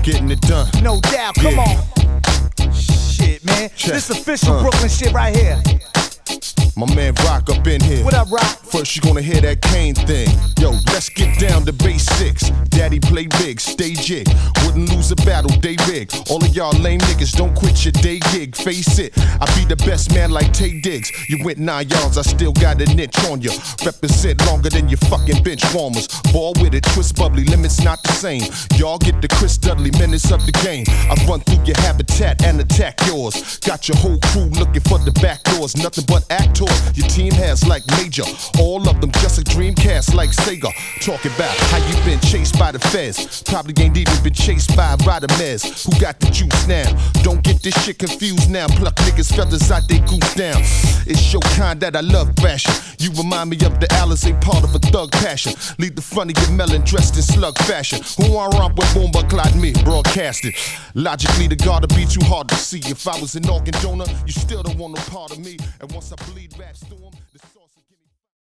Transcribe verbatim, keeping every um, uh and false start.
getting it done. No doubt, come Yeah. on. Shit, man. Check. This official Uh. Brooklyn shit right here. My man Rock up in here. What up, Rock? First you gonna hear that Kane thing. Yo, let's get down to basics. Daddy play big, stay jig. Wouldn't lose a battle, they rig. All of y'all lame niggas don't quit your day gig. Face it, I be the best man like Tay Diggs. You went nine yards, I still got a niche on you. Represent longer than your fucking bench warmers. Ball with it, twist bubbly, limits not the same. Y'all get the Chris Dudley minutes of the game. I run through your habitat and attack yours. Got your whole crew looking for the back doors. Nothing but actors your team has like Major. All of them just a Dreamcast like Sega. Talking about how you been chased by the feds. Probably ain't even been chased by Rodamez. Who got the juice now? Don't get this shit confused now. Pluck niggas feathers out they goose down. It's your kind that I love fashion. You remind me of the Alizé part of a thug passion. Leave the front of your melon dressed in slug fashion. Who I romp with Boomba Clot me, broadcasted. Logically the gotta be too hard to see. If I was an organ donor, you still don't want no part of me. And once I bleed raps through 'em,